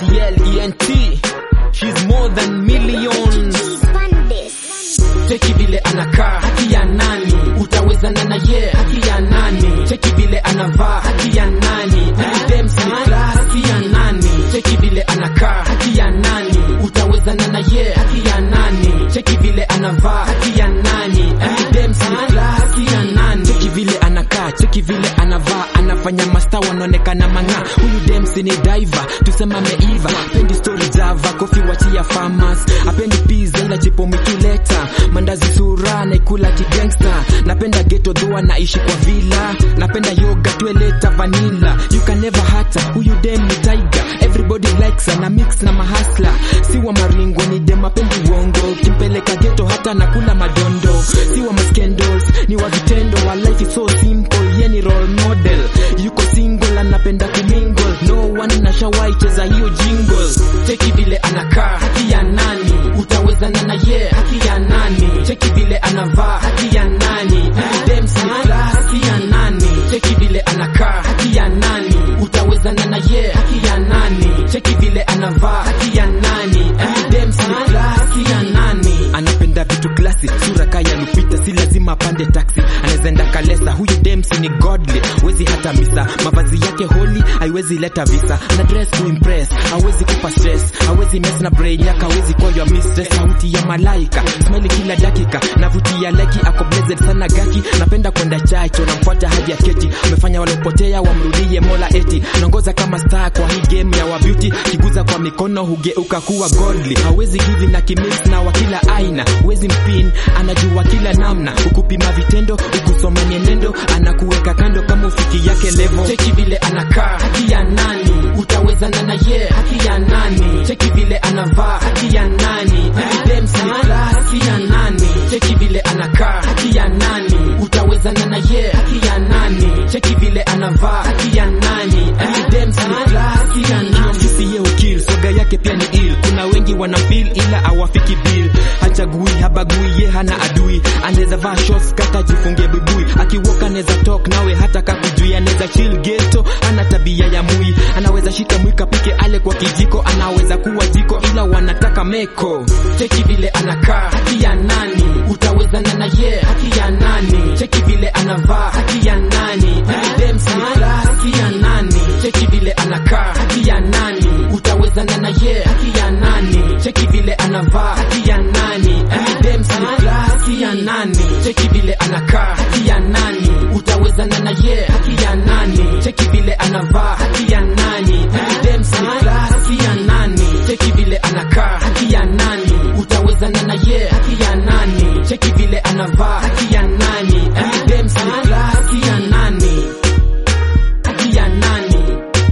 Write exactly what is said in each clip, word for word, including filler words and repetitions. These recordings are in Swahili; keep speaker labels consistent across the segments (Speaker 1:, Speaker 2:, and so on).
Speaker 1: T L E N T, she's more than millions. Cheki vile anakaa, haki ya nani? Utawezana na ye, haki ya nani? Cheki vile anavaa, haki ya nani? Huyu dem si class, haki ya nani? Cheki vile anakaa, haki ya nani? Utawezana na ye, haki ya nani? Cheki vile anavaa, haki ya nani? Huyu dem si class, haki ya nani? Cheki vile anakaa, cheki vile anavaa, anafanya masta wanaonekana manga. Huyu dem si ni diver, tusema meiva. Pendi story java, kofi wachia farmers. Apendi pizza ila chipo mituleta. Mandazi sura na ikula kigangsta. Napenda ghetto though naishi kwa villa. Napenda yoga tueleta vanilla. You can never hurt her, huyu dem ni tiger. Everybody likes her na mix na mahasla. Siwa maringo ni dem apendi uongo. Kimpeleka ghetto hata nakula madondo. Siwa maskendals ni wa vitendo. Our life is so simple, ye ni role model. Yuko single anapenda kumingle. No one na shawai cheza hiyo jingle. Cheki vile anakaa, haki ya nani? Utawezana na ye, haki ya nani? Cheki vile anavaa, haki ya nani? Huyu dem si class, haki ya nani? Cheki vile anakaa, haki ya nani? Utawezana na ye, haki ya nani? Cheki vile anavaa, haki ya nani? Huyu dem si class, haki ya nani? Anapenda vitu klasi, sura kaya Lupita, si lazima pande taxi. Anazenda kalesa, huyu dem si ni godly, wezi hata misa. Mavazi yake holy, haiwezi leta visa. Ana dress to impress, hawezi kupa stress. Hawezi mess na brain yaka, hawezi kwa your mistress. Sauti ya malaika, smile kila dakika. Navutia leki, ako blessed sana gaki. Napenda kwenda chacho, namfuata hadi ya keti. Amefanya walopotea wamrudie mola eti. Nongoza kama star kwa hii game ya wa beauty. Kiguza kwa mikono hugeuka kuwa godly. Hawezi hivi na kimix na wakila aina. Hawezi mpin, anajua kila namna. Ukupima vitendo, ukusoma nyenendo. Anakuweka kando kama ufiki yake level. Cheki vile anakaa, haki ya nani? Utawezana na ye, haki ya nani? Cheki vile anavaa, haki ya nani? Huyu dem si class, haki ya nani? Cheki vile anakaa, haki ya nani? Utawezana na ye, haki ya nani? Cheki vile anavaa, haki ya nani? Huyu dem si class, haki ya nani? Kisi ye ukill, soga yake pia ni ill. Kuna wengi wana feel ila hawafiki bill. Hachagui, habagui, ye hana adui. Aneza vaa shorts, kata jifunge bibui. Akiwoka neza talk nawe hata kakujui. Aneza chill ghetto, ana tabia ya mui. Anaweza shika mwika pike ale kwa kijiko. Anaweza kuwa jiko ila wanataka meko. Cheki vile anakaa, haki ya nani? Utawezana na ye, haki ya nani? Cheki vile anavaa, haki ya nani? Huyu dem si class, haki ya nani? Cheki vile anakaa, haki ya nani? Utawezana na ye, haki ya nani? Cheki vile anavaa, haki ya nani? Huyu dem si class, haki ya nani? Cheki vile anakaa, haki ya nani? Utawezana na ye, haki ya nani? Cheki vile anavaa, haki ya nani? Huyu dem si class, haki ya nani? Cheki vile anakaa, haki ya nani? Utawezana na ye, haki ya nani? Cheki vile anavaa, haki ya nani? Huyu dem si class, haki ya nani? Haki ya nani?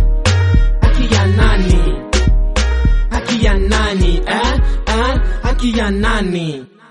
Speaker 1: Haki ya nani? Haki ya nani? Eh? Eh? Haki ya nani?